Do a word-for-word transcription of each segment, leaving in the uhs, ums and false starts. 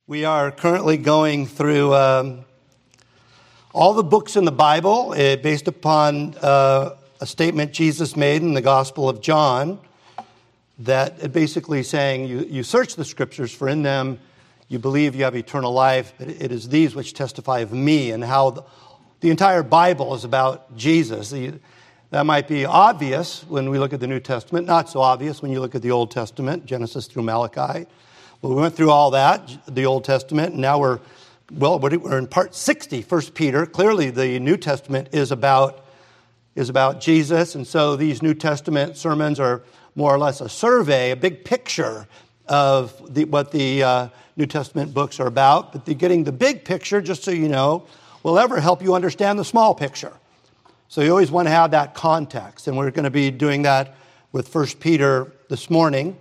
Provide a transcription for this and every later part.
We are currently going through um, all the books in the Bible uh, based upon uh, a statement Jesus made in the Gospel of John that basically saying you, you search the Scriptures, for in them you believe you have eternal life. But it is these which testify of me, and how the, the entire Bible is about Jesus. The, that might be obvious when we look at the New Testament, not so obvious when you look at the Old Testament, Genesis through Malachi. Well, we went through all that, the Old Testament, and now we're, well, we're in part sixty, First Peter. Clearly, the New Testament is about, is about Jesus, and so these New Testament sermons are more or less a survey, a big picture of the, what the uh, New Testament books are about. But the, getting the big picture, just so you know, will ever help you understand the small picture. So you always want to have that context, and we're going to be doing that with First Peter this morning.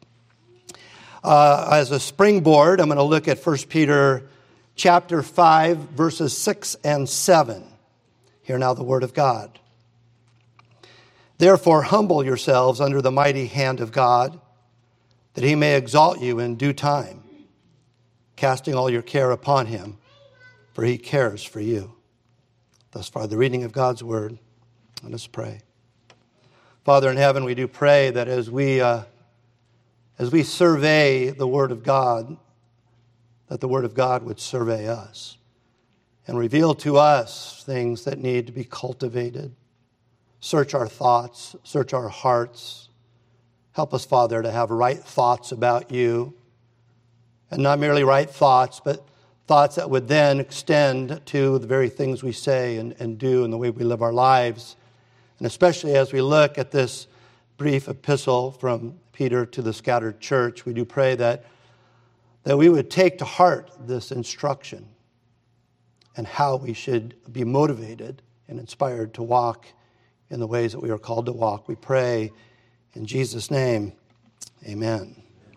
Uh, as a springboard, I'm going to look at First Peter chapter five, verses six and seven. Hear now the word of God. Therefore, humble yourselves under the mighty hand of God, that he may exalt you in due time, casting all your care upon him, for he cares for you. Thus far, the reading of God's word. Let us pray. Father in heaven, we do pray that as we uh, as we survey the word of God, that the word of God would survey us and reveal to us things that need to be cultivated. Search our thoughts, search our hearts. Help us, Father, to have right thoughts about you, and not merely right thoughts, but thoughts that would then extend to the very things we say and, and do and the way we live our lives. And especially as we look at this brief epistle from Peter to the scattered church, we do pray that, that we would take to heart this instruction and how we should be motivated and inspired to walk in the ways that we are called to walk. We pray in Jesus' name, amen.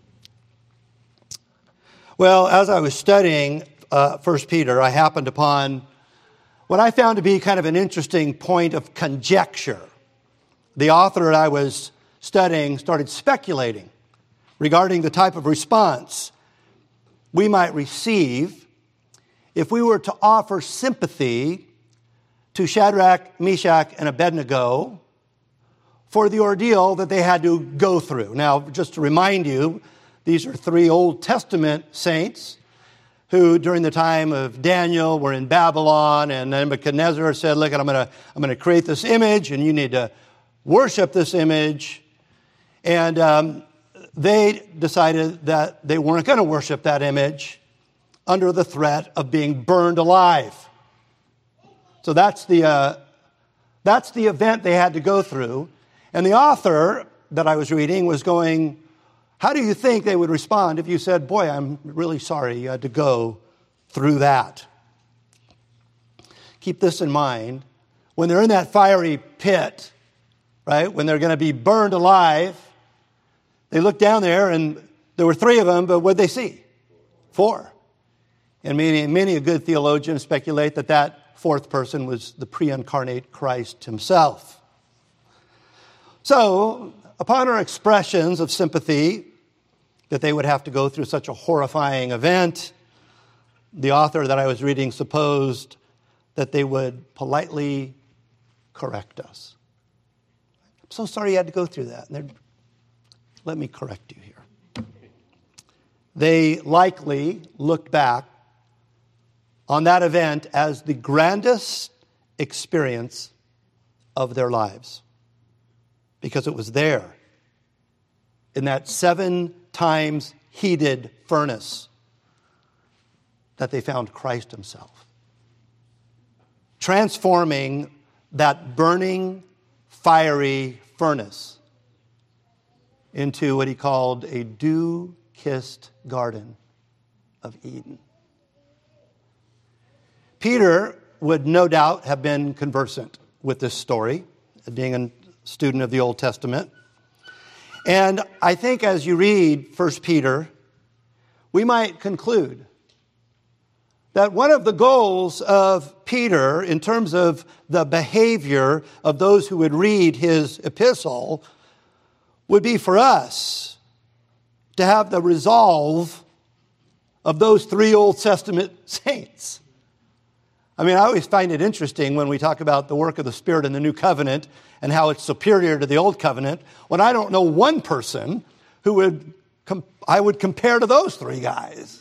Well, as I was studying uh, First Peter, I happened upon what I found to be kind of an interesting point of conjecture. The author that I was studying started speculating regarding the type of response we might receive if we were to offer sympathy to Shadrach, Meshach, and Abednego for the ordeal that they had to go through. Now, just to remind you, these are three Old Testament saints who, during the time of Daniel, were in Babylon, and Nebuchadnezzar said, look, I'm going to I'm going to create this image, and you need to worship this image. And um, they decided that they weren't going to worship that image under the threat of being burned alive. So that's the uh, that's the event they had to go through. And the author that I was reading was going, how do you think they would respond if you said, boy, I'm really sorry you had to go through that? Keep this in mind. When they're in that fiery pit, right, when they're going to be burned alive, they look down there, and there were three of them, but what'd they see? Four. And many, many a good theologian speculate that that fourth person was the pre-incarnate Christ himself. So, upon our expressions of sympathy that they would have to go through such a horrifying event, the author that I was reading supposed that they would politely correct us. I'm so sorry you had to go through that. And let me correct you here. They likely looked back on that event as the grandest experience of their lives, because it was there in that seven times heated furnace that they found Christ himself, transforming that burning, fiery furnace into what he called a dew-kissed garden of Eden. Peter would no doubt have been conversant with this story, being a student of the Old Testament. And I think as you read First Peter, we might conclude that one of the goals of Peter in terms of the behavior of those who would read his epistle would be for us to have the resolve of those three Old Testament saints. I mean, I always find it interesting when we talk about the work of the Spirit in the New Covenant and how it's superior to the Old Covenant, when I don't know one person who would com- I would compare to those three guys.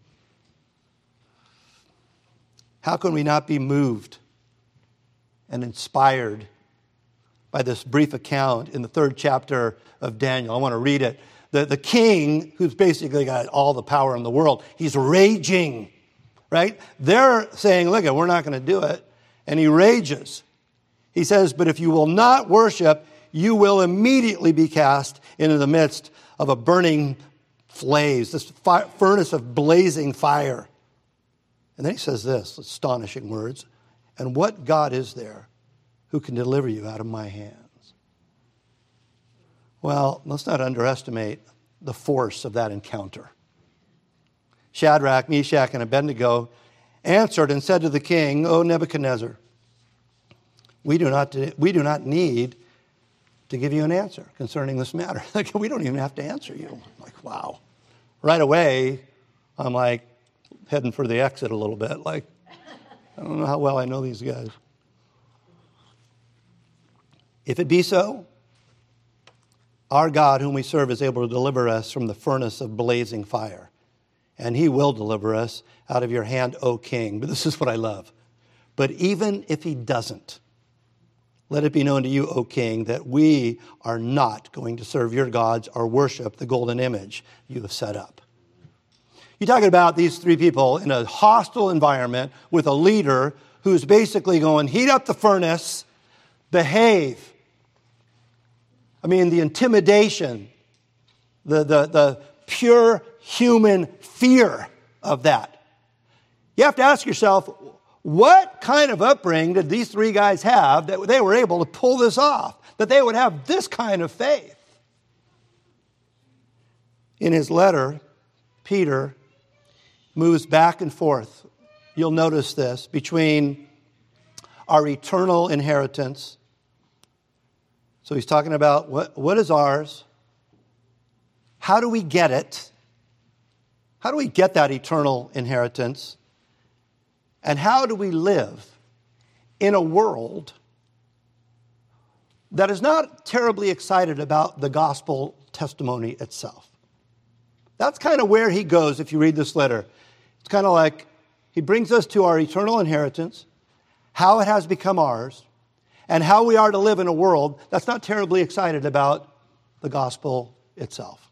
How can we not be moved and inspired by this brief account in the third chapter of Daniel? I want to read it. The, the king, who's basically got all the power in the world, he's raging, right? They're saying, look, we're not going to do it. And he rages. He says, but if you will not worship, you will immediately be cast into the midst of a burning blaze, this fi- furnace of blazing fire. And then he says this, astonishing words, and what God is there who can deliver you out of my hands? Well, let's not underestimate the force of that encounter. Shadrach, Meshach, and Abednego answered and said to the king, O Nebuchadnezzar, we do not, we do not need to give you an answer concerning this matter. Like, we don't even have to answer you. I'm like, wow. Right away, I'm like heading for the exit a little bit. Like, I don't know how well I know these guys. If it be so, our God, whom we serve, is able to deliver us from the furnace of blazing fire. And he will deliver us out of your hand, O king. But this is what I love. But even if he doesn't, let it be known to you, O king, that we are not going to serve your gods or worship the golden image you have set up. You're talking about these three people in a hostile environment with a leader who's basically going, heat up the furnace, behave. I mean, the intimidation, the, the, the pure human fear of that. You have to ask yourself, what kind of upbringing did these three guys have that they were able to pull this off, that they would have this kind of faith? In his letter, Peter moves back and forth. You'll notice this, between our eternal inheritance. So he's talking about what, what is ours? How do we get it? How do we get that eternal inheritance? And how do we live in a world that is not terribly excited about the gospel testimony itself? That's kind of where he goes if you read this letter. It's kind of like he brings us to our eternal inheritance, how it has become ours, and how we are to live in a world that's not terribly excited about the gospel itself.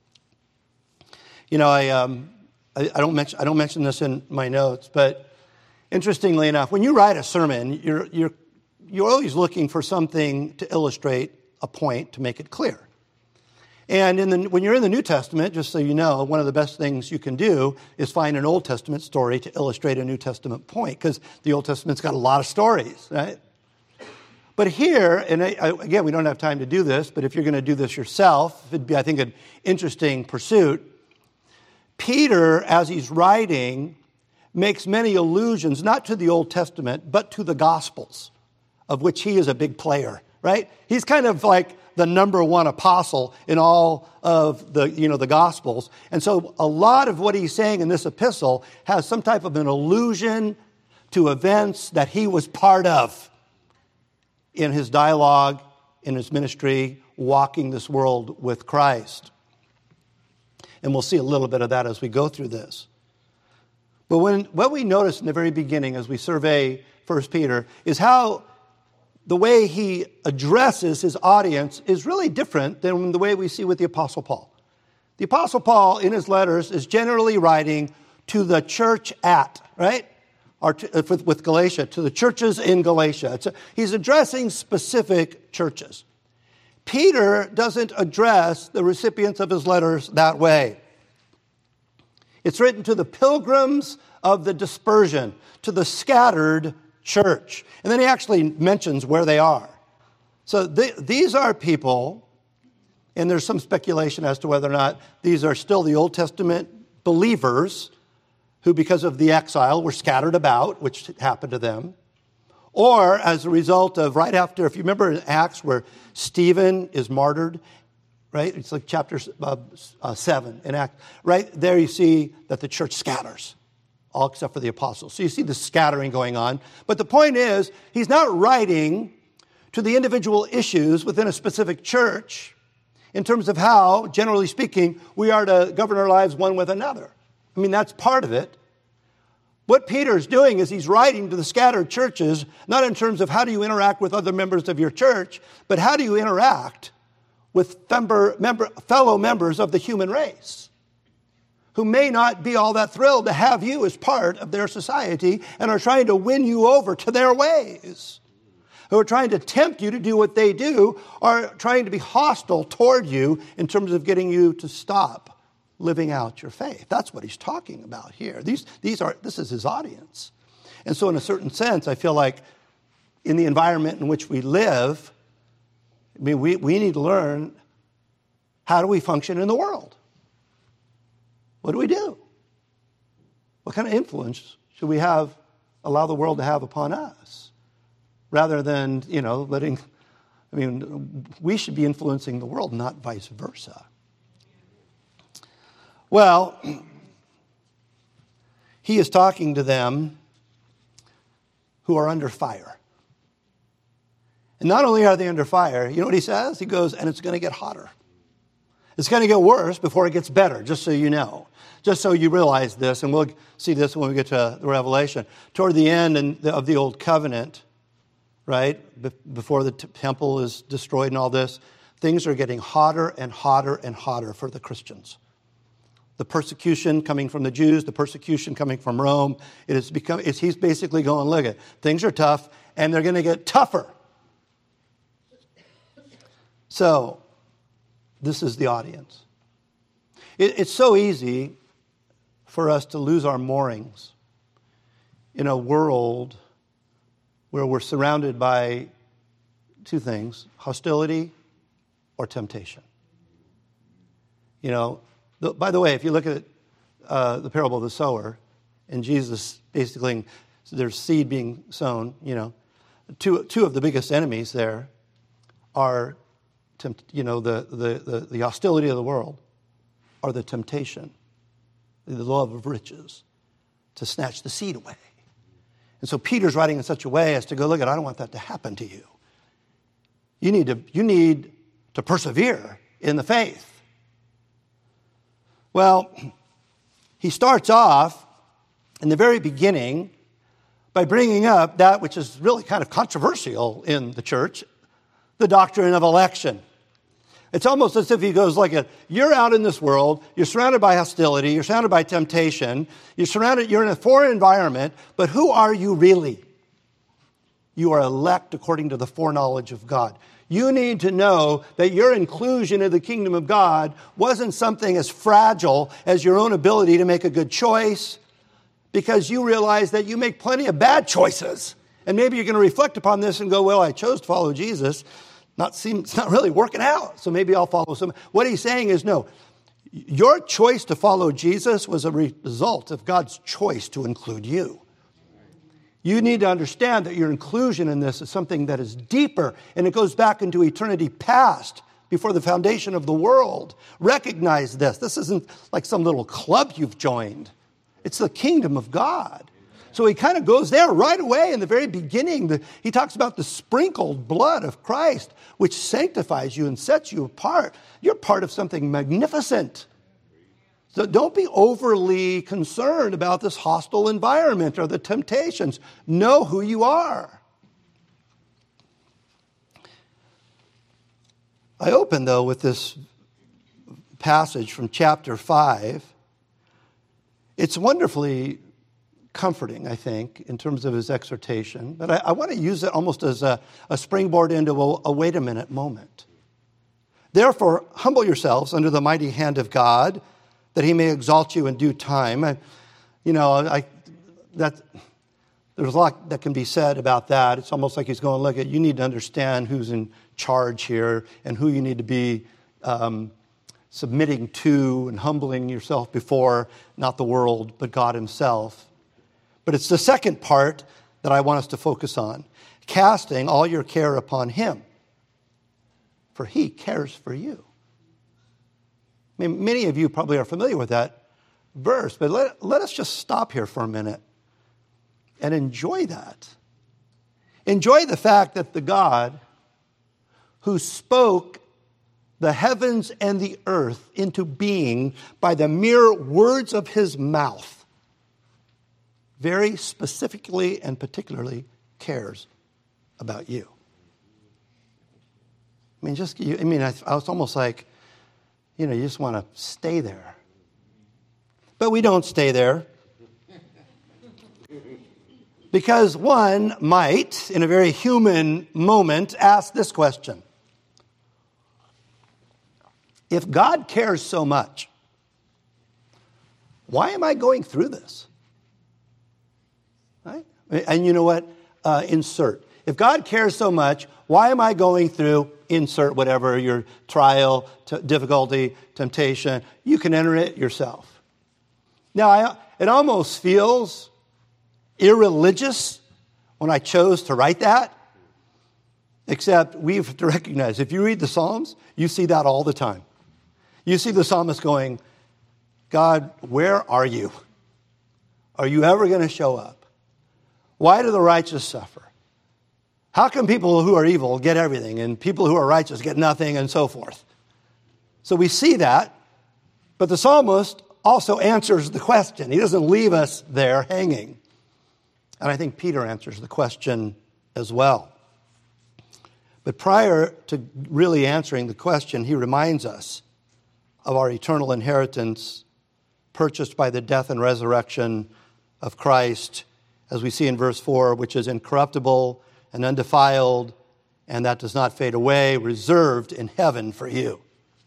You know, I, um, I, I don't mention I don't mention this in my notes, but interestingly enough, when you write a sermon, you're you're you're always looking for something to illustrate a point to make it clear. And in the, when you're in the New Testament, just so you know, one of the best things you can do is find an Old Testament story to illustrate a New Testament point, because the Old Testament's got a lot of stories, right? But here, and I, I, again, we don't have time to do this, but if you're going to do this yourself, it'd be, I think, an interesting pursuit. Peter, as he's writing, makes many allusions, not to the Old Testament, but to the Gospels, of which he is a big player, right? He's kind of like the number one apostle in all of the, you know, the Gospels. And so a lot of what he's saying in this epistle has some type of an allusion to events that he was part of in his dialogue, in his ministry, walking this world with Christ. And we'll see a little bit of that as we go through this. But when what we notice in the very beginning as we survey First Peter is how the way he addresses his audience is really different than the way we see with the Apostle Paul. The Apostle Paul, in his letters, is generally writing to the church at, right? Or to, with, with Galatia, to the churches in Galatia. It's a, he's addressing specific churches. Peter doesn't address the recipients of his letters that way. It's written to the pilgrims of the dispersion, to the scattered church. And then he actually mentions where they are. So th- these are people, and there's some speculation as to whether or not these are still the Old Testament believers who, because of the exile, were scattered about, which happened to them. Or as a result of right after, if you remember in Acts where Stephen is martyred, right? It's like chapter uh, uh, seven in Acts. Right there you see that the church scatters, all except for the apostles. So you see the scattering going on. But the point is, he's not writing to the individual issues within a specific church in terms of how, generally speaking, we are to govern our lives one with another. I mean, that's part of it. What Peter's doing is he's writing to the scattered churches, not in terms of how do you interact with other members of your church, but how do you interact with member, member, fellow members of the human race who may not be all that thrilled to have you as part of their society and are trying to win you over to their ways, who are trying to tempt you to do what they do, are trying to be hostile toward you in terms of getting you to stop living out your faith. That's what he's talking about here. These, these are, this is his audience. And so in a certain sense, I feel like in the environment in which we live, I mean, we, we need to learn, how do we function in the world? What do we do? What kind of influence should we have, allow the world to have upon us? Rather than, you know, letting, I mean, we should be influencing the world, not vice versa. Well, he is talking to them who are under fire. And not only are they under fire, you know what he says? He goes, and it's going to get hotter. It's going to get worse before it gets better, just so you know. Just so you realize this, and we'll see this when we get to the Revelation. Toward the end of the Old Covenant, right, before the temple is destroyed and all this, things are getting hotter and hotter and hotter for the Christians. The persecution coming from the Jews, the persecution coming from Rome, it has become, it's, he's basically going, look at, things are tough, and they're going to get tougher. So, this is the audience. It, it's so easy for us to lose our moorings in a world where we're surrounded by two things, hostility or temptation. You know, the, by the way, if you look at uh, the parable of the sower, and Jesus basically, so there's seed being sown, you know, two two of the biggest enemies there are, tempt, you know, the, the, the, the hostility of the world, or the temptation, the love of riches, to snatch the seed away. And so Peter's writing in such a way as to go, look, at, I don't want that to happen to you. You need to, you need to persevere in the faith. Well, he starts off in the very beginning by bringing up that which is really kind of controversial in the church, the doctrine of election. It's almost as if he goes like, a, you're out in this world, you're surrounded by hostility, you're surrounded by temptation, you're surrounded, you're in a foreign environment, but who are you really? You are elect according to the foreknowledge of God. You need to know that your inclusion in the kingdom of God wasn't something as fragile as your own ability to make a good choice, because you realize that you make plenty of bad choices. And maybe you're going to reflect upon this and go, well, I chose to follow Jesus. Not seem, it's not really working out, so maybe I'll follow some. What he's saying is, no, your choice to follow Jesus was a result of God's choice to include you. You need to understand that your inclusion in this is something that is deeper, and it goes back into eternity past, before the foundation of the world. Recognize this. This isn't like some little club you've joined. It's the kingdom of God. So he kind of goes there right away in the very beginning. The, he talks about the sprinkled blood of Christ, which sanctifies you and sets you apart. You're part of something magnificent. So don't be overly concerned about this hostile environment or the temptations. Know who you are. I open, though, with this passage from chapter five. It's wonderfully comforting, I think, in terms of his exhortation. But I, I want to use it almost as a, a springboard into a, a wait a minute moment. Therefore, humble yourselves under the mighty hand of God, that he may exalt you in due time. I, you know, I that there's a lot that can be said about that. It's almost like he's going, look, you need to understand who's in charge here and who you need to be um, submitting to and humbling yourself before, not the world, but God himself. But it's the second part that I want us to focus on. Casting all your care upon him, for he cares for you. I mean, many of you probably are familiar with that verse, but let, let us just stop here for a minute and enjoy that. Enjoy the fact that the God who spoke the heavens and the earth into being by the mere words of his mouth, very specifically and particularly cares about you. I mean, just, you, I mean, I, I was almost like, you know, you just want to stay there. But we don't stay there. Because one might, in a very human moment, ask this question. If God cares so much, why am I going through this? Right? And you know what? Uh, insert. If God cares so much, why am I going through, insert whatever your trial, t- difficulty, temptation. You can enter it yourself. Now, I, it almost feels irreligious when I chose to write that, except we have to recognize, if you read the Psalms, you see that all the time. You see the psalmist going, God, where are you? Are you ever going to show up? Why do the righteous suffer? How come people who are evil get everything and people who are righteous get nothing and so forth? So we see that, but the psalmist also answers the question. He doesn't leave us there hanging. And I think Peter answers the question as well. But prior to really answering the question, he reminds us of our eternal inheritance purchased by the death and resurrection of Christ, as we see in verse four, which is incorruptible and undefiled, and that does not fade away, reserved in heaven for you.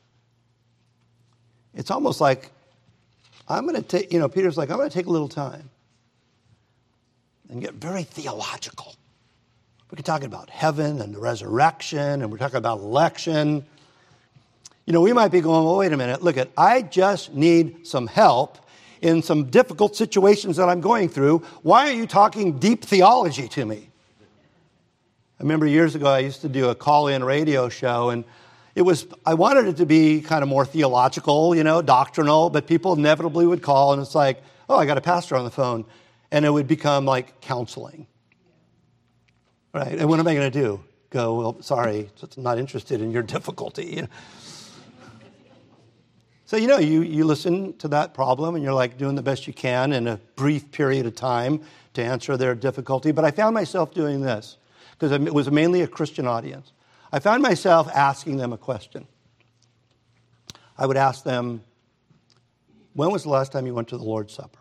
It's almost like, I'm going to take, you know, Peter's like, I'm going to take a little time and get very theological. We're talking about heaven and the resurrection, and we're talking about election. You know, we might be going, well, wait a minute, look at, I just need some help in some difficult situations that I'm going through. Why are you talking deep theology to me? I remember years ago I used to do a call-in radio show, and it was, I wanted it to be kind of more theological, you know, doctrinal, but people inevitably would call, and it's like, oh, I got a pastor on the phone, and it would become like counseling. Right? And what am I going to do? Go, well, sorry, I'm not interested in your difficulty. You know? So, you know, you, you listen to that problem and you're like doing the best you can in a brief period of time to answer their difficulty. But I found myself doing this because it was mainly a Christian audience. I found myself asking them a question. I would ask them, when was the last time you went to the Lord's Supper?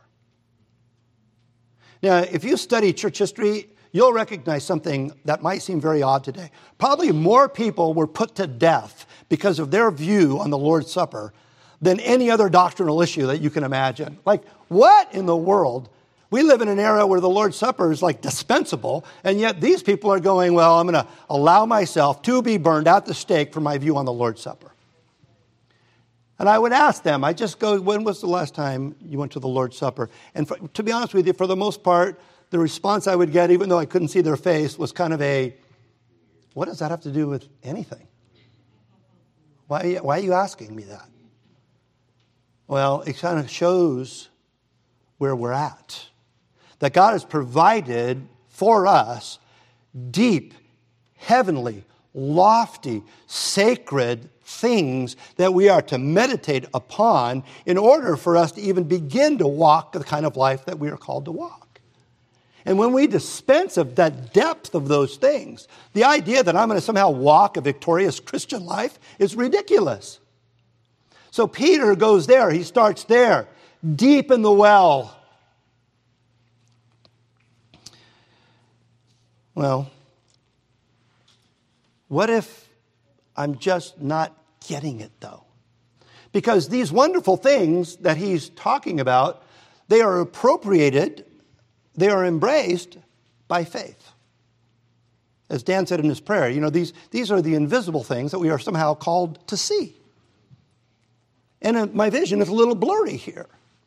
Now, if you study church history, you'll recognize something that might seem very odd today. Probably more people were put to death because of their view on the Lord's Supper than any other doctrinal issue that you can imagine. Like, what in the world? We live in an era where the Lord's Supper is like dispensable, and yet these people are going, well, I'm going to allow myself to be burned at the stake for my view on the Lord's Supper. And I would ask them, I just go, when was the last time you went to the Lord's Supper? And for, to be honest with you, for the most part, the response I would get, even though I couldn't see their face, was kind of a, what does that have to do with anything? Why, why are you asking me that? Well, it kind of shows where we're at. That God has provided for us deep, heavenly, lofty, sacred things that we are to meditate upon in order for us to even begin to walk the kind of life that we are called to walk. And when we dispense of that depth of those things, the idea that I'm going to somehow walk a victorious Christian life is ridiculous. So Peter goes there. He starts there, deep in the well. Well, what if I'm just not getting it, though? Because these wonderful things that he's talking about, they are appropriated, they are embraced by faith. As Dan said in his prayer, you know, these, these are the invisible things that we are somehow called to see. And my vision is a little blurry here.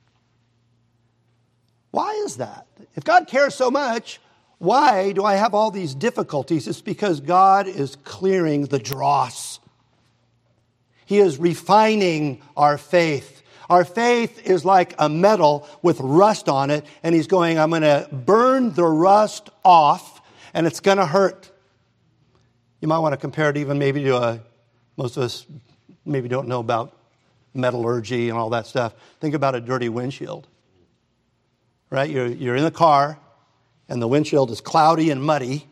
Why is that? If God cares so much, why do I have all these difficulties? It's because God is clearing the dross. He is refining our faith. Our faith is like a metal with rust on it, and he's going, I'm going to burn the rust off, and it's going to hurt. You might want to compare it even maybe to a, most of us maybe don't know about metallurgy and all that stuff. Think about a dirty windshield, right? You're, you're in the car, and the windshield is cloudy and muddy,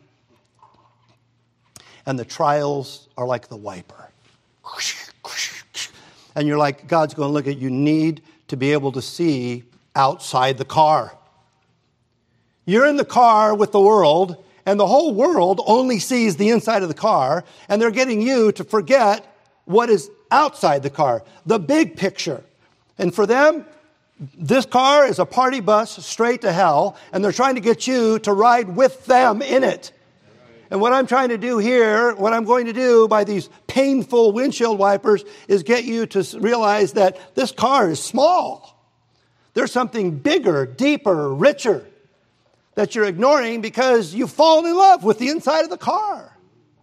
and the trials are like the wiper. And you're like, God's going to look at you. You need to be able to see outside the car. You're in the car with the world, and the whole world only sees the inside of the car, and they're getting you to forget what is outside the car, the big picture. And for them, this car is a party bus straight to hell, and they're trying to get you to ride with them in it. And what I'm trying to do here, what I'm going to do by these painful windshield wipers, is get you to realize that this car is small. There's something bigger, deeper, richer that you're ignoring because you've fallen in love with the inside of the car.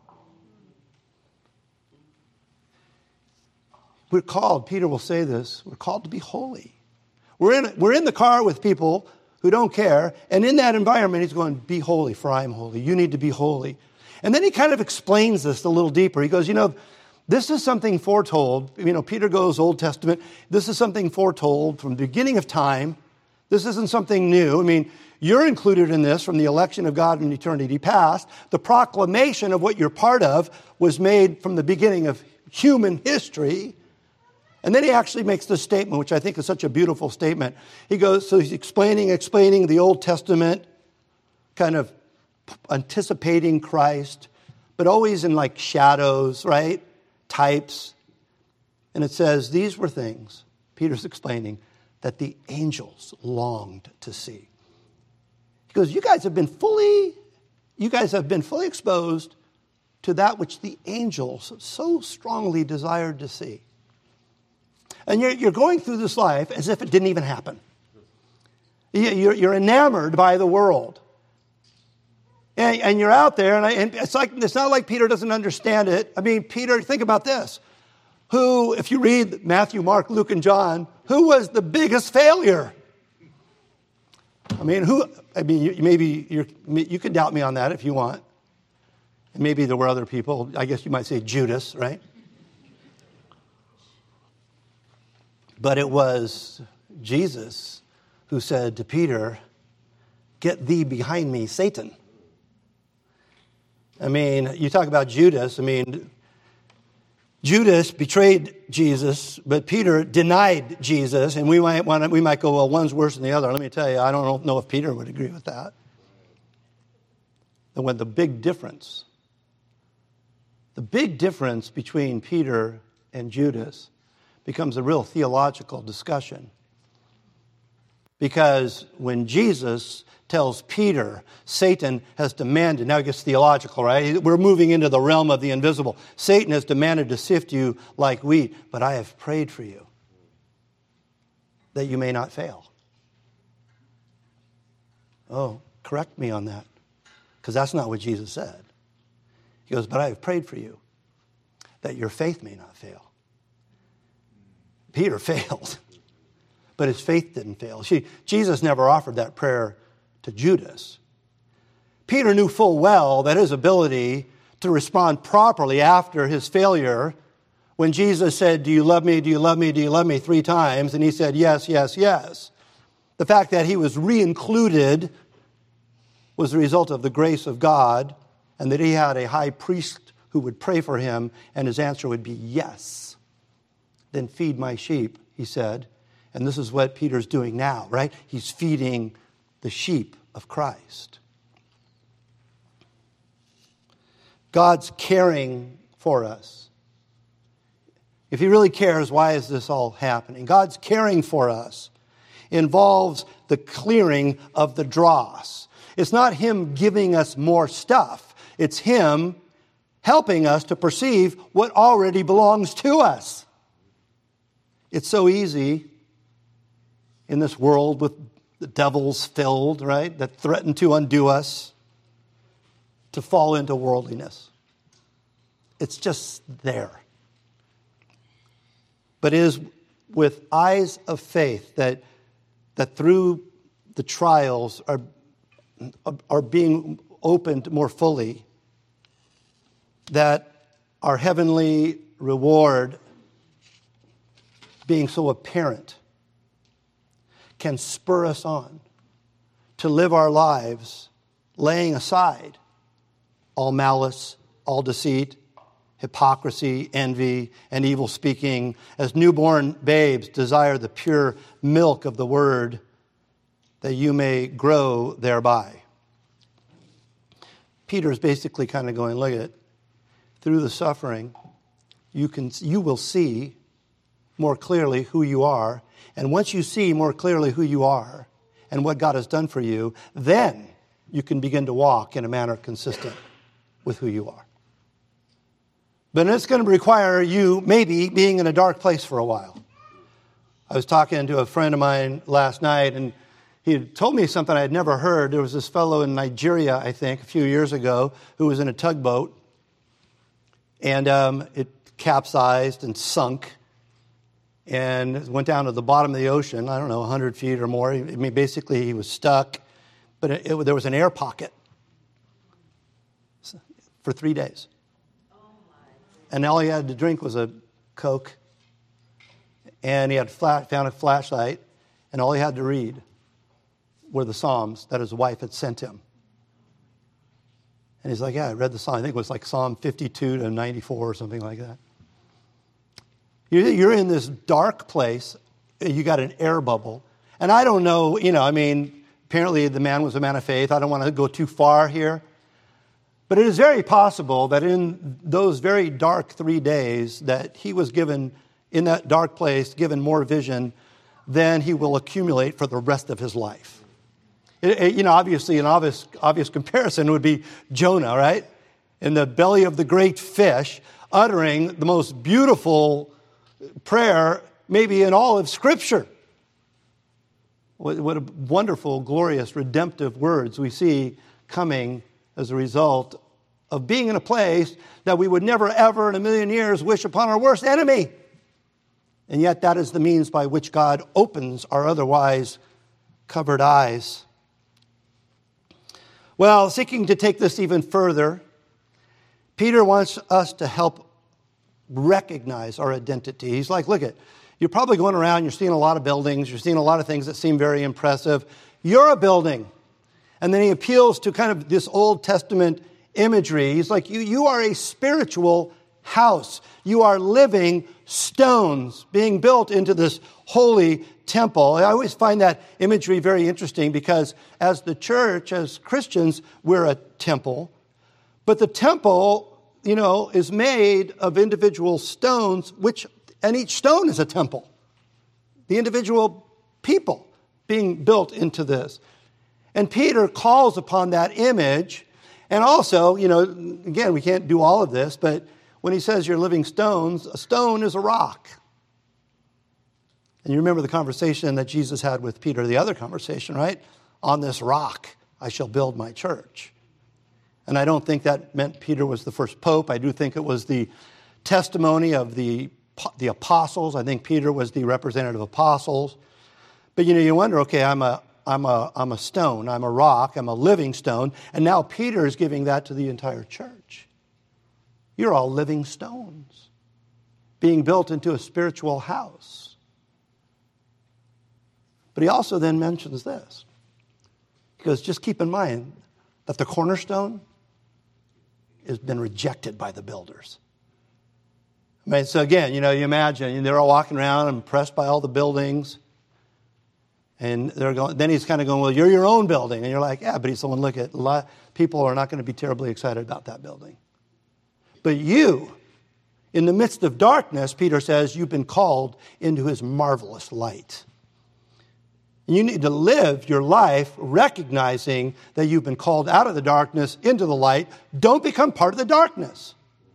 We're called, Peter will say this, we're called to be holy. We're in, we're in the car with people who don't care, and in that environment, he's going, be holy, for I am holy. You need to be holy. And then he kind of explains this a little deeper. He goes, you know, this is something foretold. You know, Peter goes Old Testament. This is something foretold from the beginning of time. This isn't something new. I mean, you're included in this from the election of God in eternity past. The proclamation of what you're part of was made from the beginning of human history. And then he actually makes this statement, which I think is such a beautiful statement. He goes, so he's explaining, explaining the Old Testament, kind of anticipating Christ, but always in like shadows, right? Types. And it says, these were things, Peter's explaining, that the angels longed to see. He goes, you guys have been fully, you guys have been fully exposed to that which the angels so strongly desired to see. And you're, you're going through this life as if it didn't even happen. You're, you're enamored by the world. And, and you're out there, and, I, and it's like it's not like Peter doesn't understand it. I mean, Peter, think about this. Who, if you read Matthew, Mark, Luke, and John, who was the biggest failure? I mean, who? I mean, you, maybe you're, you can doubt me on that if you want. And maybe there were other people. I guess you might say Judas, right? But it was Jesus who said to Peter, get thee behind me, Satan. I mean, you talk about Judas. I mean, Judas betrayed Jesus, but Peter denied Jesus. And we might want to, we might go, well, one's worse than the other. Let me tell you, I don't know if Peter would agree with that. And when the big difference, the big difference between Peter and Judas becomes a real theological discussion. Because when Jesus tells Peter, Satan has demanded, now it gets theological, right? We're moving into the realm of the invisible. Satan has demanded to sift you like wheat, but I have prayed for you that you may not fail. Oh, correct me on that, because that's not what Jesus said. He goes, but I have prayed for you that your faith may not fail. Peter failed, but his faith didn't fail. See, Jesus never offered that prayer to Judas. Peter knew full well that his ability to respond properly after his failure, when Jesus said, do you love me, do you love me, do you love me, three times, and he said, yes, yes, yes. The fact that he was re-included was the result of the grace of God, and that he had a high priest who would pray for him, and his answer would be yes. Then feed my sheep, he said. And this is what Peter's doing now, right? He's feeding the sheep of Christ. God's caring for us. If he really cares, why is this all happening? God's caring for us involves the clearing of the dross. It's not him giving us more stuff. It's him helping us to perceive what already belongs to us. It's so easy in this world with the devils filled, right, that threaten to undo us, to fall into worldliness. It's just there. but is with eyes of faith that, that through the trials are, are being opened more fully, that our heavenly reward being so apparent can spur us on to live our lives laying aside all malice, all deceit, hypocrisy, envy, and evil speaking, as newborn babes desire the pure milk of the word, that you may grow thereby. Peter's basically kind of going, look at it, through the suffering, you can you will see more clearly who you are. And once you see more clearly who you are and what God has done for you, then you can begin to walk in a manner consistent with who you are. But it's going to require you maybe being in a dark place for a while. I was talking to a friend of mine last night, and he had told me something I had never heard. There was this fellow in Nigeria, I think, a few years ago, who was in a tugboat, and um, it capsized and sunk and went down to the bottom of the ocean, I don't know, one hundred feet or more. I mean, basically, he was stuck, but it, it, there was an air pocket for three days. And all he had to drink was a Coke, and he had flat, found a flashlight, and all he had to read were the Psalms that his wife had sent him. And he's like, yeah, I read the Psalm. I think it was like Psalm fifty-two to ninety-four or something like that. You're in this dark place. You got an air bubble. And I don't know, you know, I mean, apparently the man was a man of faith. I don't want to go too far here. But it is very possible that in those very dark three days that he was given, in that dark place, given more vision than he will accumulate for the rest of his life. It, it, you know, obviously an obvious, obvious comparison would be Jonah, right? In the belly of the great fish, uttering the most beautiful prayer maybe in all of Scripture. What, what a wonderful, glorious, redemptive words we see coming as a result of being in a place that we would never, ever in a million years wish upon our worst enemy. And yet that is the means by which God opens our otherwise covered eyes. Well, seeking to take this even further, Peter wants us to help recognize our identity. He's like, look at, you're probably going around, you're seeing a lot of buildings, you're seeing a lot of things that seem very impressive. You're a building. And then he appeals to kind of this Old Testament imagery. He's like, you, you are a spiritual house. You are living stones being built into this holy temple. I always find that imagery very interesting because as the church, as Christians, we're a temple. But the temple, you know, is made of individual stones, which, and each stone is a temple. The individual people being built into this. And Peter calls upon that image. And also, you know, again, we can't do all of this, but when he says you're living stones, a stone is a rock. And you remember the conversation that Jesus had with Peter, the other conversation, right? On this rock, I shall build my church. And I don't think that meant Peter was the first pope. I do think it was the testimony of the, the apostles. I think Peter was the representative apostles. But, you know, you wonder, okay, I'm a, I'm a, I'm a stone, I'm a rock, I'm a living stone. And now Peter is giving that to the entire church. You're all living stones being built into a spiritual house. But he also then mentions this. He goes, just keep in mind that the cornerstone has been rejected by the builders. I mean, so again, you know, you imagine they're all walking around impressed by all the buildings. And they're going, then he's kind of going, well, you're your own building. And you're like, yeah, but he's someone, look at, a lot, people are not going to be terribly excited about that building. But you, in the midst of darkness, Peter says, you've been called into his marvelous light. You need to live your life recognizing that you've been called out of the darkness into the light. Don't become part of the darkness.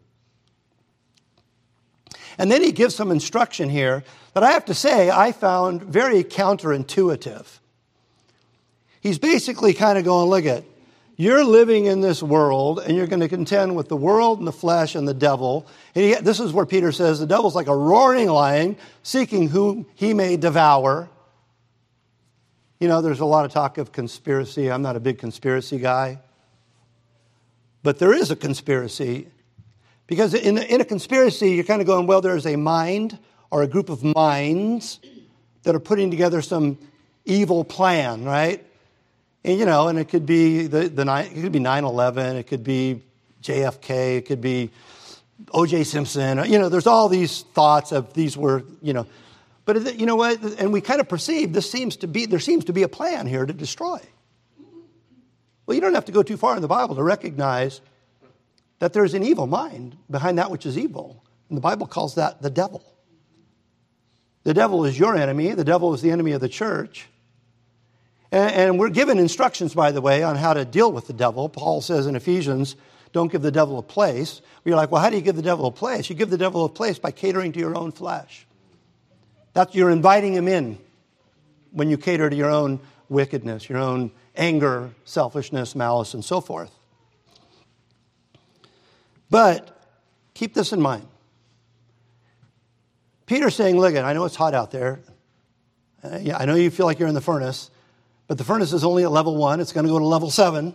And then he gives some instruction here that I have to say I found very counterintuitive. He's basically kind of going, look at, You're living in this world, and you're going to contend with the world and the flesh and the devil. And he, this is where Peter says the devil's like a roaring lion, seeking whom he may devour. You know, there's a lot of talk of conspiracy. I'm not a big conspiracy guy. But there is a conspiracy. Because in a, in a conspiracy, you're kind of going, well, there's a mind or a group of minds that are putting together some evil plan, right? And, you know, and it could be the, the it could be nine eleven, it could be J F K, it could be O J Simpson. You know, there's all these thoughts of these were, you know. But you know what? And we kind of perceive this seems to be, there seems to be a plan here to destroy. Well, you don't have to go too far in the Bible to recognize that there's an evil mind behind that which is evil. And the Bible calls that the devil. The devil is your enemy. The devil is the enemy of the church. And, and we're given instructions, by the way, on how to deal with the devil. Paul says in Ephesians, don't give the devil a place. You're like, well, how do you give the devil a place? You give the devil a place by catering to your own flesh. That's, you're inviting him in when you cater to your own wickedness, your own anger, selfishness, malice, and so forth. But keep this in mind. Peter's saying, look, I know it's hot out there. Uh, yeah, I know you feel like you're in the furnace, but the furnace is only at level one. It's going to go to level seven.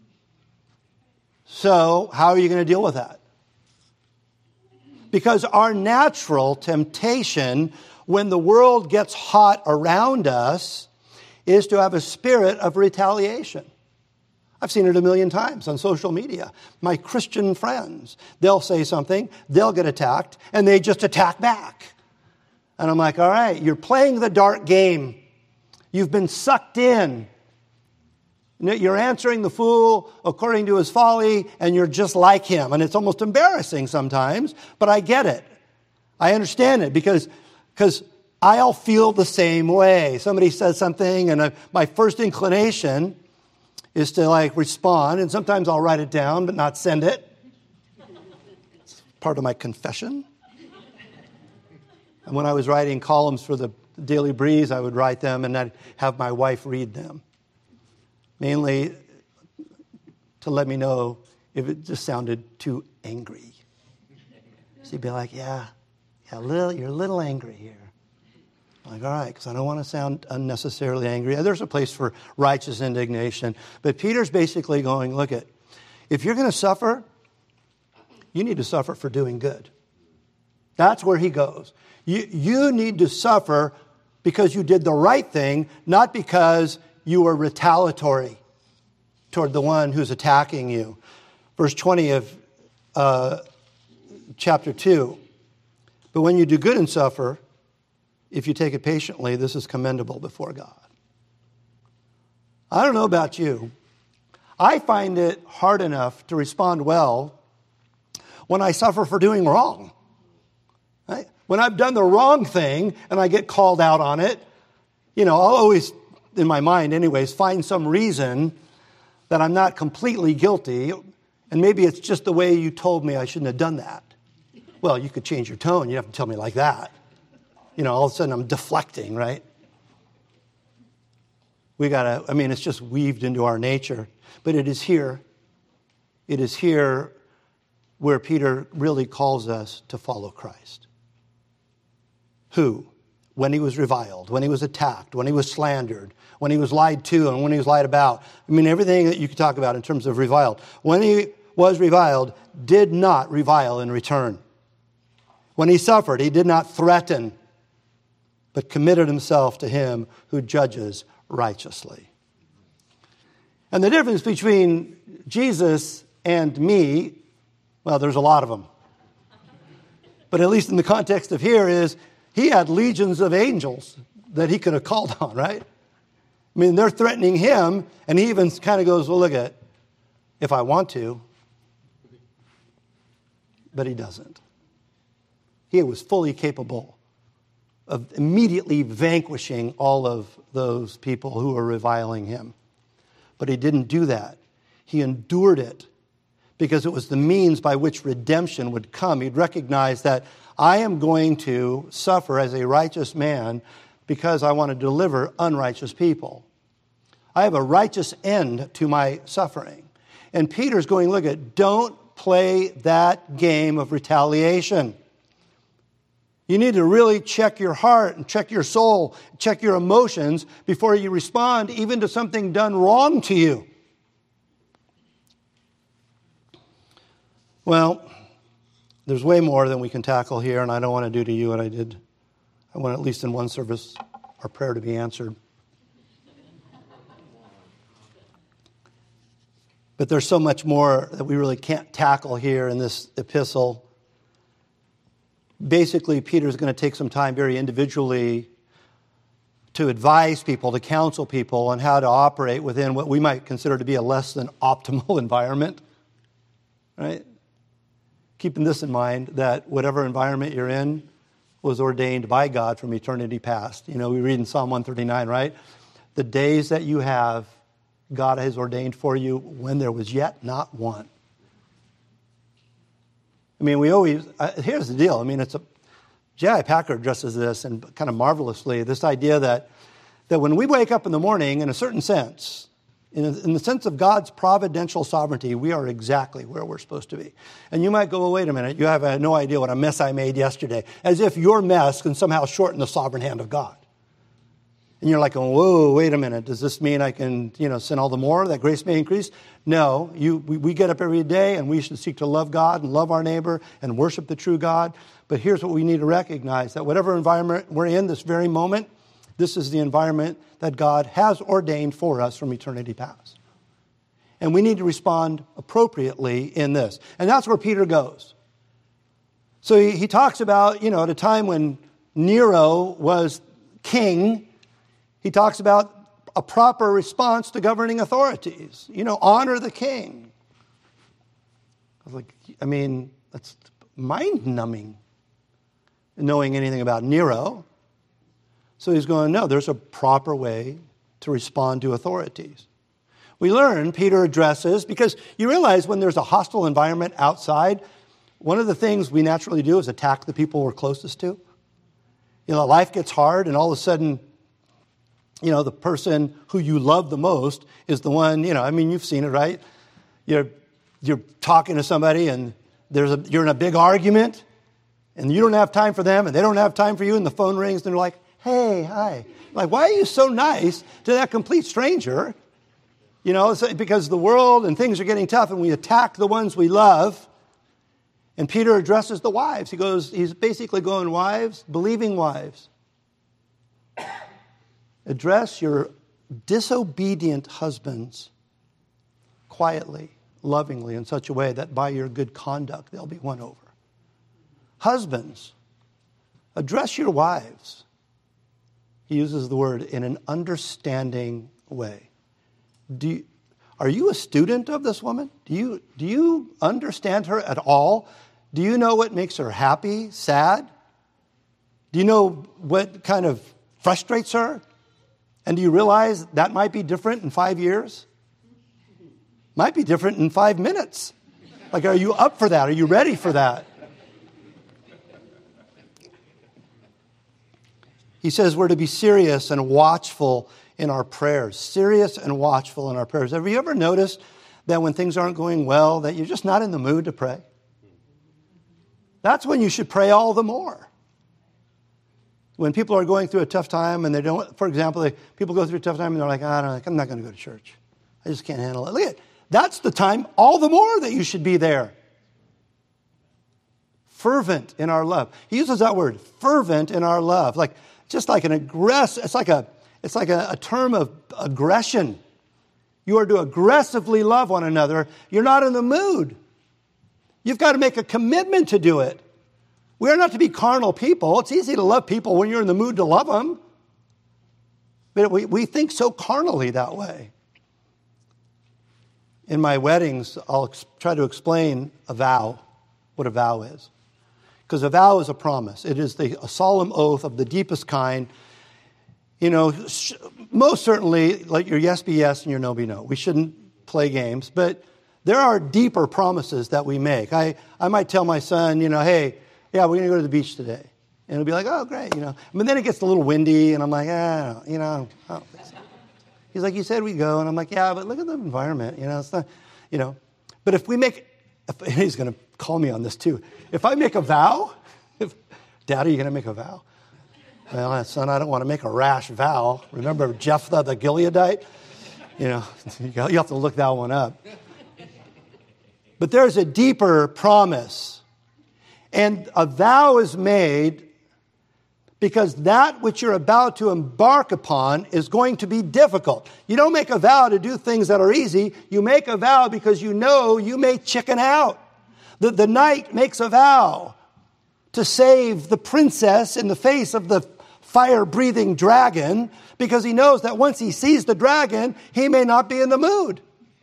So how are you going to deal with that? Because our natural temptation when the world gets hot around us is to have a spirit of retaliation. I've seen it a million times on social media. My Christian friends, they'll say something, they'll get attacked, and they just attack back. And I'm like, all right, you're playing the dark game. You've been sucked in. You're answering the fool according to his folly, and you're just like him. And it's almost embarrassing sometimes, but I get it. I understand it because, because I'll feel the same way. Somebody says something, and I, my first inclination is to like respond, and sometimes I'll write it down but not send it. It's part of my confession. And when I was writing columns for the Daily Breeze, I would write them and I'd have my wife read them. Mainly to let me know if it just sounded too angry. She'd be like, yeah, yeah, little, you're a little angry here. I'm like, all right, because I don't want to sound unnecessarily angry. There's a place for righteous indignation. But Peter's basically going, look at, if you're going to suffer, you need to suffer for doing good. That's where he goes. You, you need to suffer because you did the right thing, not because you were retaliatory toward the one who's attacking you. Verse twenty of uh, chapter two. But when you do good and suffer, if you take it patiently, this is commendable before God. I don't know about you. I find it hard enough to respond well when I suffer for doing wrong. Right? When I've done the wrong thing and I get called out on it, you know, I'll always, in my mind anyways, find some reason that I'm not completely guilty. And maybe it's just the way you told me I shouldn't have done that. Well, you could change your tone. You don't have to tell me like that. You know, all of a sudden I'm deflecting, right? We got to, I mean, it's just weaved into our nature. But it is here. It is here where Peter really calls us to follow Christ. Who, when he was reviled, when he was attacked, when he was slandered, when he was lied to and when he was lied about. I mean, everything that you could talk about in terms of reviled. When he was reviled, did not revile in return. When he suffered, he did not threaten, but committed himself to him who judges righteously. And the difference between Jesus and me, well, there's a lot of them. But at least in the context of here is, he had legions of angels that he could have called on, right? I mean, they're threatening him, and he even kind of goes, well, look at, if I want to. But he doesn't. He was fully capable of immediately vanquishing all of those people who were reviling him. But he didn't do that. He endured it because it was the means by which redemption would come. He'd recognize that I am going to suffer as a righteous man because I want to deliver unrighteous people. I have a righteous end to my suffering. And Peter's going, look at, don't play that game of retaliation. You need to really check your heart and check your soul, check your emotions before you respond even to something done wrong to you. Well, there's way more than we can tackle here, and I don't want to do to you what I did. I want, at least in one service, our prayer to be answered. But there's so much more that we really can't tackle here in this epistle. Basically, Peter's going to take some time very individually to advise people, to counsel people on how to operate within what we might consider to be a less than optimal environment. Right? Keeping this in mind, that whatever environment you're in was ordained by God from eternity past. You know, we read in Psalm one thirty-nine, right? The days that you have, God has ordained for you when there was yet not one. I mean, we always, uh, here's the deal. I mean, it's a, J I Packer addresses this and kind of marvelously, this idea that, that when we wake up in the morning, in a certain sense, in, a, in the sense of God's providential sovereignty, we are exactly where we're supposed to be. And you might go, well, wait a minute, you have uh, no idea what a mess I made yesterday, as if your mess can somehow shorten the sovereign hand of God. And you're like, oh, whoa, wait a minute. Does this mean I can, you know, sin all the more, that grace may increase? No, you, we, we get up every day and we should seek to love God and love our neighbor and worship the true God. But here's what we need to recognize, that whatever environment we're in this very moment, this is the environment that God has ordained for us from eternity past. And we need to respond appropriately in this. And that's where Peter goes. So he, he talks about, you know, at a time when Nero was king, he talks about a proper response to governing authorities. You know, honor the king. I was like, I mean, that's mind-numbing, knowing anything about Nero. So he's going, no, there's a proper way to respond to authorities. We learn, Peter addresses, because you realize when there's a hostile environment outside, one of the things we naturally do is attack the people we're closest to. You know, life gets hard, and all of a sudden, you know, the person who you love the most is the one, you know, I mean, you've seen it, right? You're you're talking to somebody and there's a you're in a big argument and you don't have time for them and they don't have time for you and the phone rings and they're like, hey, hi. Like, why are you so nice to that complete stranger? You know, it's because the world and things are getting tough and we attack the ones we love. And Peter addresses the wives. He goes, he's basically going, wives, believing wives. Address your disobedient husbands quietly, lovingly, in such a way that by your good conduct they'll be won over. Husbands, address your wives. He uses the word in an understanding way. Do you, are you a student of this woman? Do you, do you understand her at all? Do you know what makes her happy, sad? Do you know what kind of frustrates her? And do you realize that might be different in five years? Might be different in five minutes. Like, are you up for that? Are you ready for that? He says we're to be serious and watchful in our prayers. Serious and watchful in our prayers. Have you ever noticed that when things aren't going well, that you're just not in the mood to pray? That's when you should pray all the more. When people are going through a tough time and they don't, for example, they, people go through a tough time and they're like, I don't know, I'm not going to go to church. I just can't handle it. Look at it. That's the time all the more that you should be there. Fervent in our love. He uses that word, fervent in our love. Like, just like an aggress, it's like a, it's like a, a term of aggression. You are to aggressively love one another. You're not in the mood. You've got to make a commitment to do it. We are not to be carnal people. It's easy to love people when you're in the mood to love them. But we, we think so carnally that way. In my weddings, I'll ex- try to explain a vow, what a vow is. Because a vow is a promise. It is the, a solemn oath of the deepest kind. You know, sh- most certainly, let your yes be yes and your no be no. We shouldn't play games. But there are deeper promises that we make. I, I might tell my son, you know, hey, yeah, we're going to go to the beach today. And he'll be like, oh, great, you know. But then it gets a little windy, and I'm like, ah, you know, I don't think so. He's like, you said we go. And I'm like, yeah, but look at the environment, you know. It's not, you know. But if we make, if, he's going to call me on this too. If I make a vow, if, Daddy, you going to make a vow? Well, son, I don't want to make a rash vow. Remember Jephthah the Gileadite? You know, you have to look that one up. But there's a deeper promise. And a vow is made because that which you're about to embark upon is going to be difficult. You don't make a vow to do things that are easy. You make a vow because you know you may chicken out. The, the knight makes a vow to save the princess in the face of the fire-breathing dragon because he knows that once he sees the dragon, he may not be in the mood.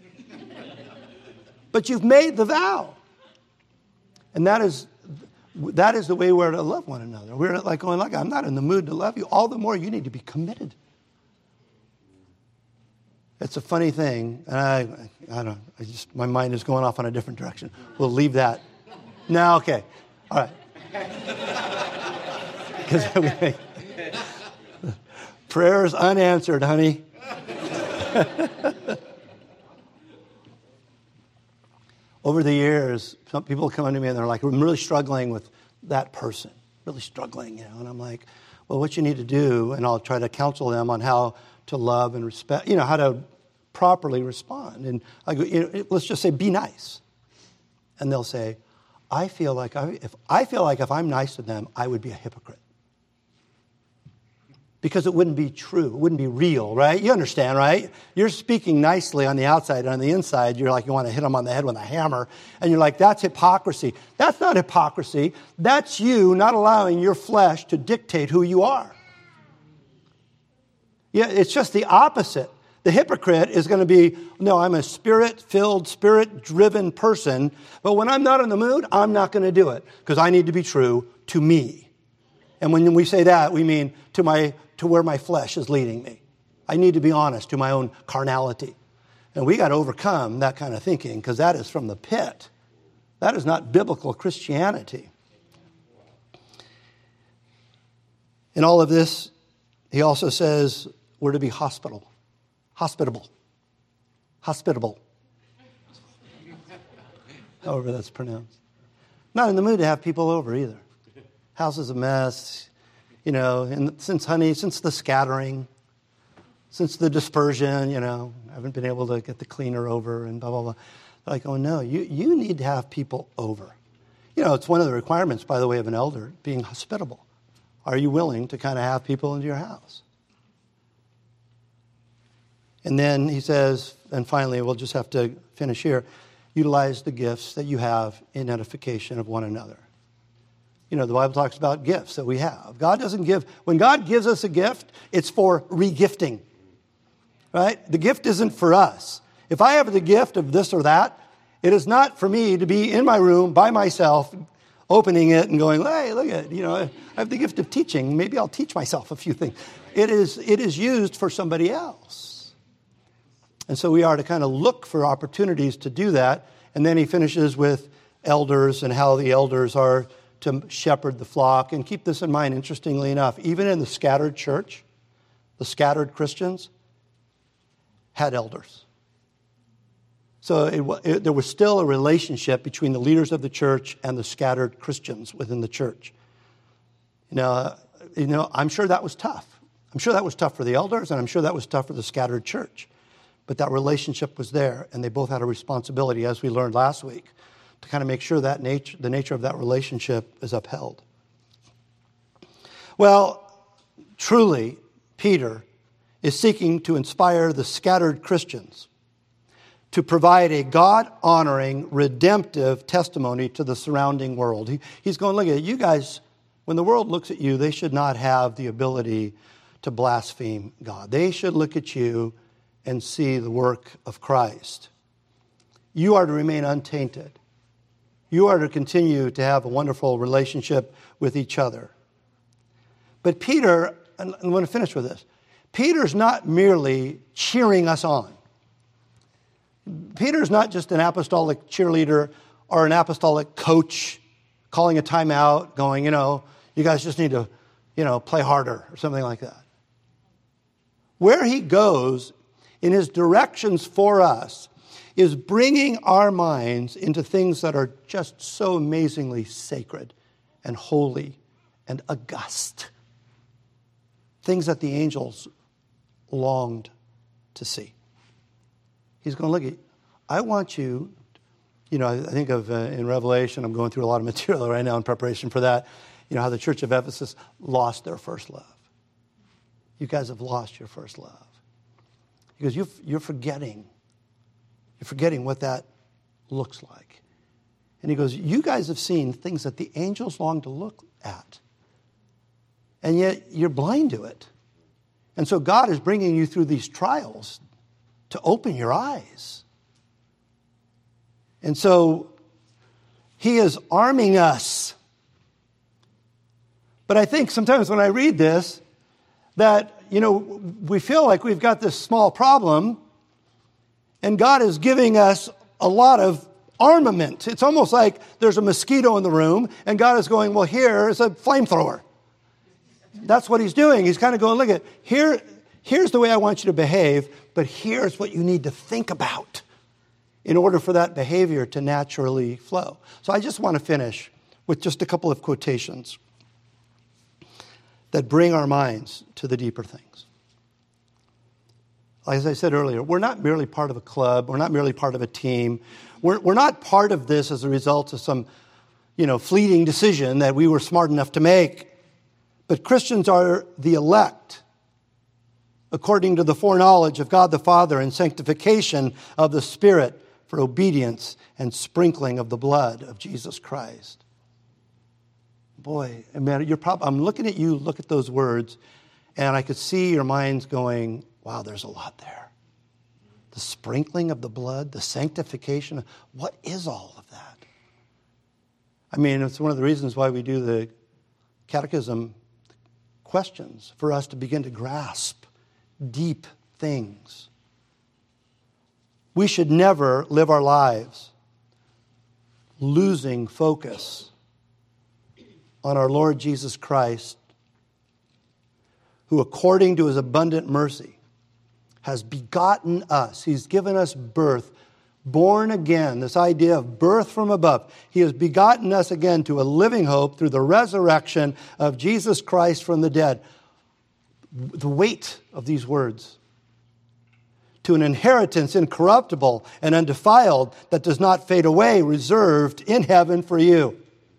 But you've made the vow. And that is that is the way we're to love one another. We're like going, like, I'm not in the mood to love you. All the more you need to be committed. It's a funny thing. And I, I don't, I just, my mind is going off on a different direction. We'll leave that. No, okay. All right. Because prayer is unanswered, honey. Over the years, some people come to me and they're like, I'm really struggling with that person, really struggling, you know. And I'm like, well, what you need to do, and I'll try to counsel them on how to love and respect, you know, how to properly respond. And I go, you know, let's just say, be nice. And they'll say, I feel like I, if I feel like if I'm nice to them, I would be a hypocrite. Because it wouldn't be true. It wouldn't be real, right? You understand, right? You're speaking nicely on the outside, and on the inside, you're like, you want to hit them on the head with a hammer. And you're like, that's hypocrisy. That's not hypocrisy. That's you not allowing your flesh to dictate who you are. Yeah, it's just the opposite. The hypocrite is going to be, no, I'm a spirit-filled, spirit-driven person. But when I'm not in the mood, I'm not going to do it. Because I need to be true to me. And when we say that, we mean to my to where my flesh is leading me. I need to be honest to my own carnality. And we got to overcome that kind of thinking because that is from the pit. That is not biblical Christianity. In all of this, he also says we're to be hospitable. Hospitable. Hospitable. However that's pronounced. Not in the mood to have people over either. House is a mess. You know, and since, honey, since the scattering, since the dispersion, you know, I haven't been able to get the cleaner over and blah, blah, blah. Like, oh, no, you, you need to have people over. You know, it's one of the requirements, by the way, of an elder, being hospitable. Are you willing to kind of have people into your house? And then he says, and finally, we'll just have to finish here, utilize the gifts that you have in edification of one another. You know, the Bible talks about gifts that we have. God doesn't give, when God gives us a gift, it's for regifting, right? The gift isn't for us. If I have the gift of this or that, it is not for me to be in my room by myself, opening it and going, hey, look at it. You know, I have the gift of teaching. Maybe I'll teach myself a few things. It is, it is used for somebody else. And so we are to kind of look for opportunities to do that. And then he finishes with elders and how the elders are to shepherd the flock. And keep this in mind, interestingly enough, even in the scattered church, the scattered Christians had elders. So it, it, there was still a relationship between the leaders of the church and the scattered Christians within the church. You know, you know, I'm sure that was tough. I'm sure that was tough for the elders, and I'm sure that was tough for the scattered church. But that relationship was there, and they both had a responsibility, as we learned last week, to kind of make sure that nature, the nature of that relationship is upheld. Well, truly, Peter is seeking to inspire the scattered Christians to provide a God-honoring, redemptive testimony to the surrounding world. He, he's going, look at it, you guys, when the world looks at you, they should not have the ability to blaspheme God. They should look at you and see the work of Christ. You are to remain untainted. You are to continue to have a wonderful relationship with each other. But Peter, and I'm going to finish with this, Peter's not merely cheering us on. Peter's not just an apostolic cheerleader or an apostolic coach calling a timeout, going, you know, you guys just need to, you know, play harder or something like that. Where he goes in his directions for us, is bringing our minds into things that are just so amazingly sacred and holy and august. Things that the angels longed to see. He's going to look at, I want you, you know, I think of uh, in Revelation, I'm going through a lot of material right now in preparation for that, you know, how the church of Ephesus lost their first love. You guys have lost your first love. Because you're, you're forgetting, you're forgetting what that looks like. And he goes, you guys have seen things that the angels long to look at. And yet you're blind to it. And so God is bringing you through these trials to open your eyes. And so he is arming us. But I think sometimes when I read this, that, you know, we feel like we've got this small problem, and God is giving us a lot of armament. It's almost like there's a mosquito in the room, and God is going, well, here is a flamethrower. That's what he's doing. He's kind of going, look at, here, here's the way I want you to behave, but here's what you need to think about in order for that behavior to naturally flow. So I just want to finish with just a couple of quotations that bring our minds to the deeper things. As I said earlier, we're not merely part of a club. We're not merely part of a team. We're, we're not part of this as a result of some, you know, fleeting decision that we were smart enough to make. But Christians are the elect, according to the foreknowledge of God the Father and sanctification of the Spirit for obedience and sprinkling of the blood of Jesus Christ. Boy, I mean, you're probably, I'm looking at you, look at those words, and I could see your minds going, wow, there's a lot there. The sprinkling of the blood, the sanctification, what is all of that? I mean, it's one of the reasons why we do the catechism questions, for us to begin to grasp deep things. We should never live our lives losing focus on our Lord Jesus Christ, who according to his abundant mercy has begotten us. He's given us birth, born again, this idea of birth from above. He has begotten us again to a living hope through the resurrection of Jesus Christ from the dead. The weight of these words. To an inheritance incorruptible and undefiled that does not fade away, reserved in heaven for you.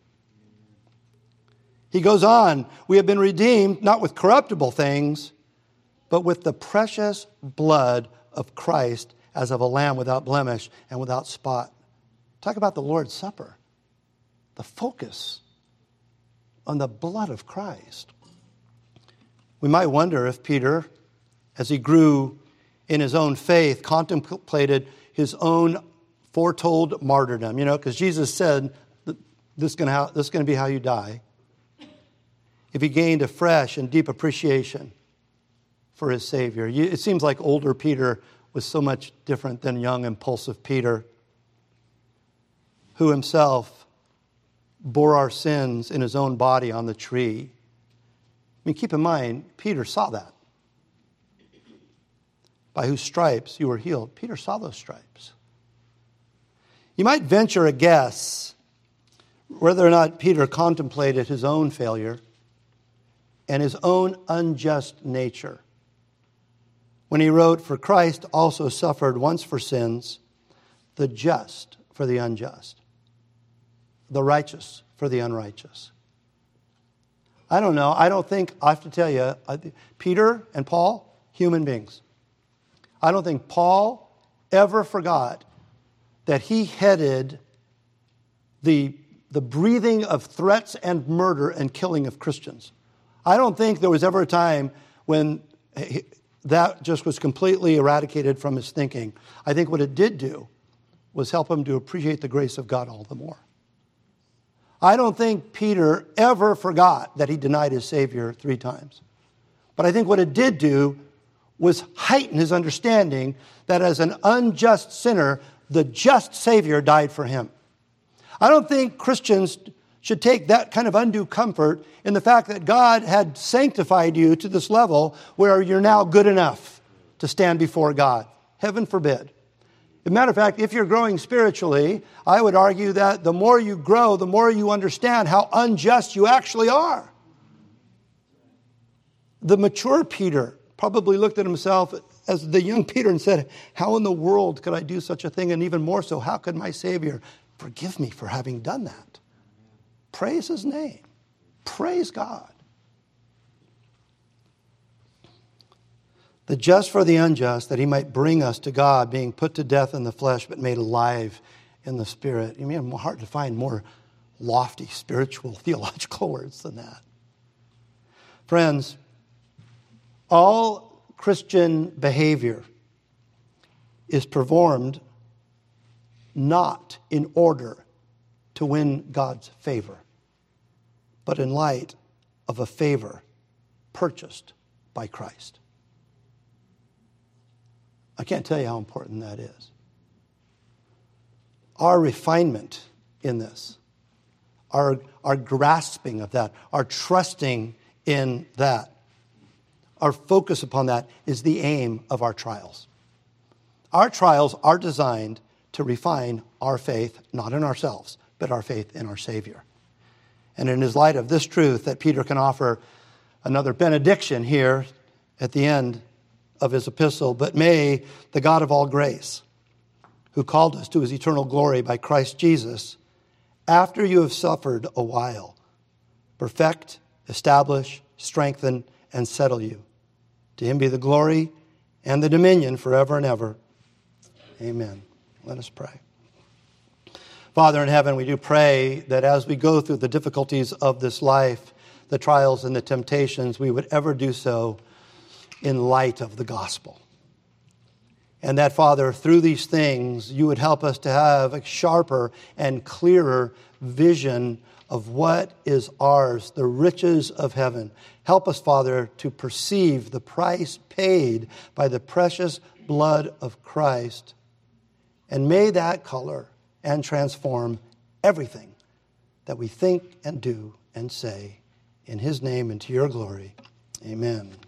He goes on, we have been redeemed not with corruptible things, but with the precious blood of Christ as of a lamb without blemish and without spot. Talk about the Lord's Supper. The focus on the blood of Christ. We might wonder if Peter, as he grew in his own faith, contemplated his own foretold martyrdom. You know, because Jesus said, this is going to this is going to be how you die. If he gained a fresh and deep appreciation for his Savior. It seems like older Peter was so much different than young, impulsive Peter, who himself bore our sins in his own body on the tree. I mean, keep in mind, Peter saw that. By whose stripes you were healed. Peter saw those stripes. You might venture a guess whether or not Peter contemplated his own failure and his own unjust nature when he wrote, for Christ also suffered once for sins, the just for the unjust, the righteous for the unrighteous. I don't know. I don't think, I have to tell you, Peter and Paul, human beings. I don't think Paul ever forgot that he headed the, the breathing of threats and murder and killing of Christians. I don't think there was ever a time when he, that just was completely eradicated from his thinking. I think what it did do was help him to appreciate the grace of God all the more. I don't think Peter ever forgot that he denied his Savior three times. But I think what it did do was heighten his understanding that as an unjust sinner, the just Savior died for him. I don't think Christians should take that kind of undue comfort in the fact that God had sanctified you to this level where you're now good enough to stand before God. Heaven forbid. As a matter of fact, if you're growing spiritually, I would argue that the more you grow, the more you understand how unjust you actually are. The mature Peter probably looked at himself as the young Peter and said, how in the world could I do such a thing? And even more so, how could my Savior forgive me for having done that? Praise his name. Praise God. The just for the unjust, that he might bring us to God, being put to death in the flesh, but made alive in the spirit. You mean, it's hard to find more lofty, spiritual, theological words than that. Friends, all Christian behavior is performed not in order to win God's favor, but in light of a favor purchased by Christ. I can't tell you how important that is. Our refinement in this, our, our grasping of that, our trusting in that, our focus upon that is the aim of our trials. Our trials are designed to refine our faith, not in ourselves, but our faith in our Savior. And in his light of this truth that Peter can offer another benediction here at the end of his epistle, but may the God of all grace, who called us to his eternal glory by Christ Jesus, after you have suffered a while, perfect, establish, strengthen, and settle you. To him be the glory and the dominion forever and ever. Amen. Let us pray. Father in heaven, we do pray that as we go through the difficulties of this life, the trials and the temptations, we would ever do so in light of the gospel. And that, Father, through these things, you would help us to have a sharper and clearer vision of what is ours, the riches of heaven. Help us, Father, to perceive the price paid by the precious blood of Christ. And may that color and transform everything that we think and do and say. In his name and to your glory. Amen.